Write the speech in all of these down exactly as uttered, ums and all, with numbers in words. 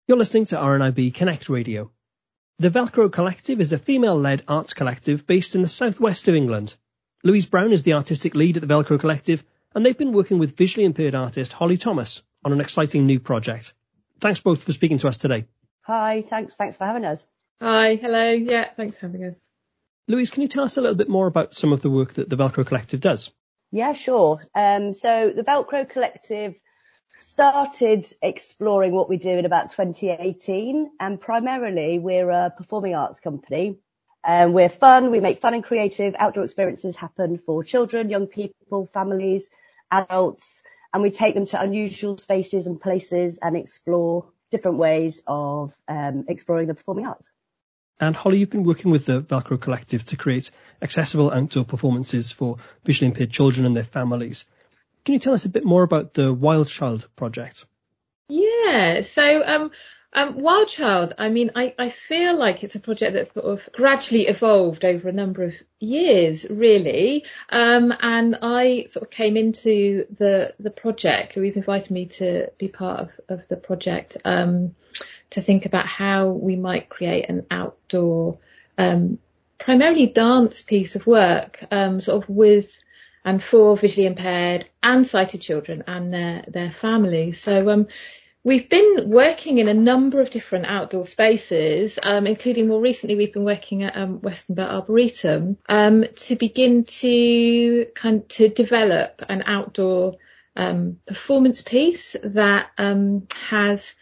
You're listening to R N I B Connect Radio. The Velcro Collective is a female-led arts collective based in the southwest of England. Louise Brown is the artistic lead at the Velcro Collective, and they've been working with visually impaired artist Holly Thomas on an exciting new project. Thanks both for speaking to us today. Hi, thanks. Thanks for having us. Hi, hello. Yeah, thanks for having us. Louise, can you tell us a little bit more about some of the work that the Velcro Collective does? Yeah, sure. Um, so the Velcro Collective started exploring what we do in about twenty eighteen, and primarily we're a performing arts company. Um, we're fun, we make fun and creative outdoor experiences happen for children, young people, families, adults, and we take them to unusual spaces and places and explore different ways of um, exploring the performing arts. And Holly, you've been working with the Velcro Collective to create accessible outdoor performances for visually impaired children and their families. Can you tell us a bit more about the Wild Child project? Yeah, so um, um, Wild Child, I mean, I, I feel like it's a project that's sort of gradually evolved over a number of years, really. Um, and I sort of came into the the project. Louise invited me to be part of, of the project um, to think about how we might create an outdoor, um, primarily dance piece of work, um, sort of with and for visually impaired and sighted children and their, their families. So um, we've been working in a number of different outdoor spaces, um, including more recently we've been working at um, Weston Burt Arboretum um, to begin to kind to develop an outdoor um, performance piece that um, has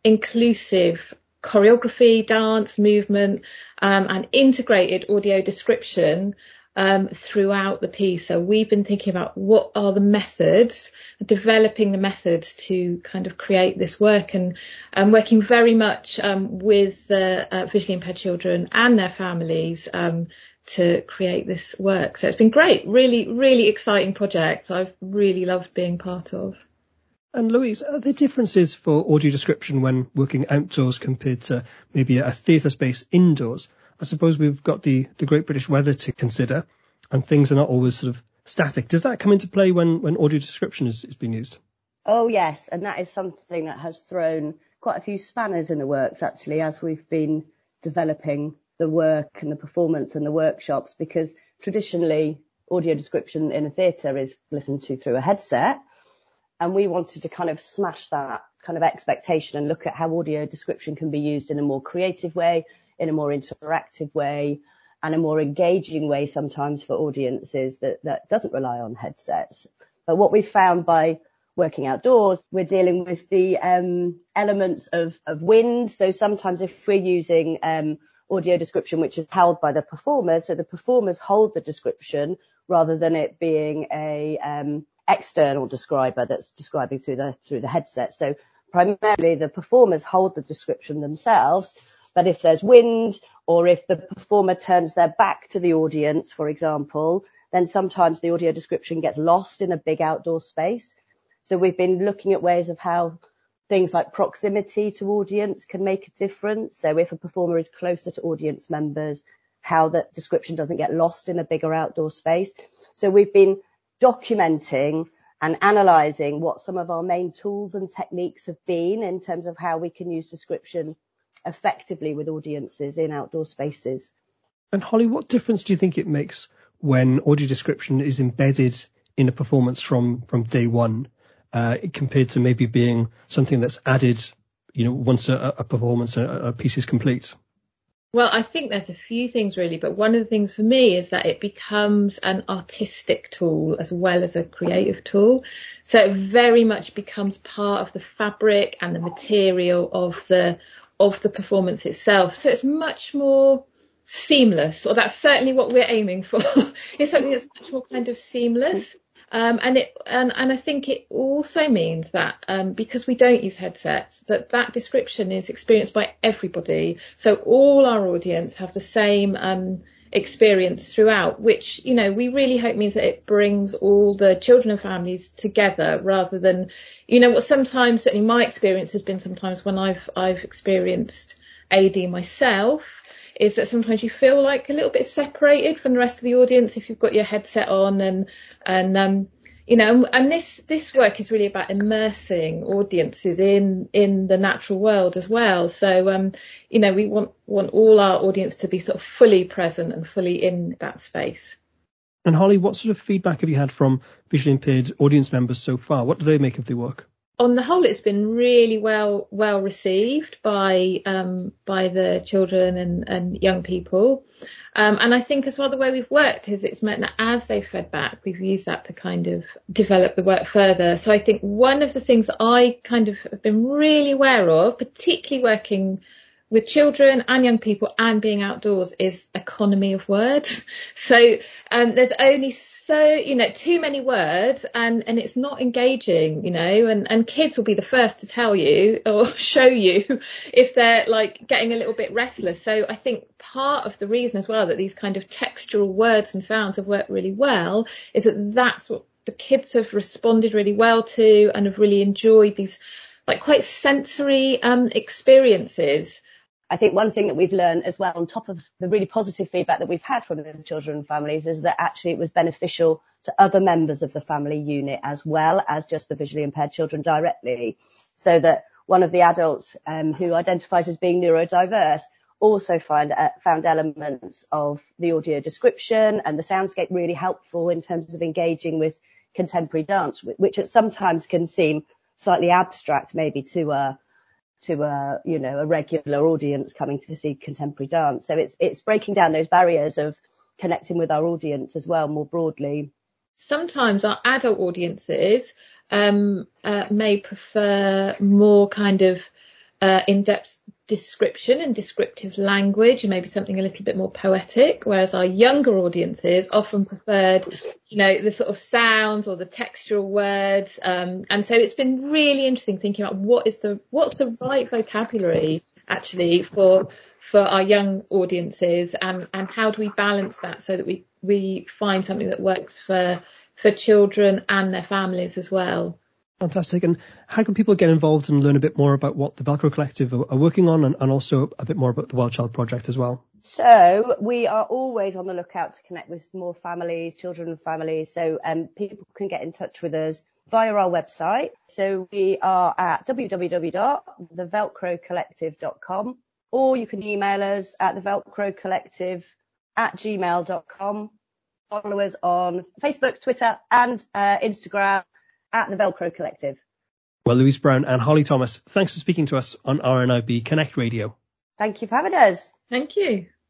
inclusive choreography, dance, movement, um, and integrated audio description Um, throughout the piece. So we've been thinking about what are the methods, developing the methods to kind of create this work, and um, working very much um, with the uh, visually impaired children and their families um, to create this work. So it's been great, really, really exciting project. I've really loved being part of. And Louise, are there differences for audio description when working outdoors compared to maybe a theatre space indoors? I suppose we've got the, the Great British weather to consider, and things are not always sort of static. Does that come into play when, when audio description is, is being used? Oh, yes. And that is something that has thrown quite a few spanners in the works, actually, as we've been developing the work and the performance and the workshops, because traditionally audio description in a theatre is listened to through a headset. And we wanted to kind of smash that kind of expectation and look at how audio description can be used in a more creative way, in a more interactive way, and a more engaging way sometimes for audiences that, that doesn't rely on headsets. But what we found by working outdoors, we're dealing with the um, elements of, of wind. So sometimes if we're using um, audio description, which is held by the performers, so the performers hold the description rather than it being a um, external describer that's describing through the through the headset. So primarily the performers hold the description themselves. But if there's wind, or if the performer turns their back to the audience, for example, then sometimes the audio description gets lost in a big outdoor space. So we've been looking at ways of how things like proximity to audience can make a difference. So if a performer is closer to audience members, how that description doesn't get lost in a bigger outdoor space. So we've been documenting and analysing what some of our main tools and techniques have been in terms of how we can use description effectively with audiences in outdoor spaces. And Holly, what difference do you think it makes when audio description is embedded in a performance from, from day one, uh, compared to maybe being something that's added, you know, once a, a performance, a, a piece is complete? Well, I think there's a few things really, but one of the things for me is that it becomes an artistic tool as well as a creative tool. So it very much becomes part of the fabric and the material of the of the performance itself. So it's much more seamless, or that's certainly what we're aiming for. It's something that's much more kind of seamless. Um, and it and, and I think it also means that um, because we don't use headsets, that that description is experienced by everybody. So all our audience have the same um, experience throughout, which, you know, we really hope means that it brings all the children and families together, rather than, you know, what sometimes, certainly my experience has been sometimes when I've I've experienced A D myself, is that sometimes you feel like a little bit separated from the rest of the audience if you've got your headset on, and and um you know, and this this work is really about immersing audiences in in the natural world as well. So, um, you know, we want want all our audience to be sort of fully present and fully in that space. And Holly, what sort of feedback have you had from visually impaired audience members so far? What do they make of the work? On the whole, it's been really well well received by um, by the children and, and young people. Um, and I think as well, the way we've worked is it's meant that as they've fed back, we've used that to kind of develop the work further. So I think one of the things that I kind of have been really aware of, particularly working with children and young people and being outdoors, is economy of words. So um, there's only so, you know, too many words and, and it's not engaging, you know, and, and kids will be the first to tell you or show you if they're like getting a little bit restless. So I think part of the reason as well that these kind of textural words and sounds have worked really well is that that's what the kids have responded really well to and have really enjoyed these like quite sensory um, experiences. I think one thing that we've learned as well, on top of the really positive feedback that we've had from the children and families, is that actually it was beneficial to other members of the family unit as well as just the visually impaired children directly. So that one of the adults um, who identifies as being neurodiverse also find, uh, found elements of the audio description and the soundscape really helpful in terms of engaging with contemporary dance, which at sometimes can seem slightly abstract maybe to a to a, you know, a regular audience coming to see contemporary dance. So it's it's breaking down those barriers of connecting with our audience as well more broadly. Sometimes our adult audiences um, uh, may prefer more kind of uh, in-depth description and descriptive language and maybe something a little bit more poetic, whereas our younger audiences often preferred, you know, the sort of sounds or the textural words. Um, and so it's been really interesting thinking about what is the what's the right vocabulary actually for for our young audiences, and, and how do we balance that so that we, we find something that works for for children and their families as well. Fantastic. And how can people get involved and learn a bit more about what the Velcro Collective are working on, and, and also a bit more about the Wild Child Project as well? So we are always on the lookout to connect with more families, children and families. So um, people can get in touch with us via our website. So we are at w w w dot the velcro collective dot com, or you can email us at the velcro collective at gmail dot com. Follow us on Facebook, Twitter and uh, Instagram at the Velcro Collective. Well, Louise Brown and Holly Thomas, thanks for speaking to us on R N I B Connect Radio. Thank you for having us. Thank you.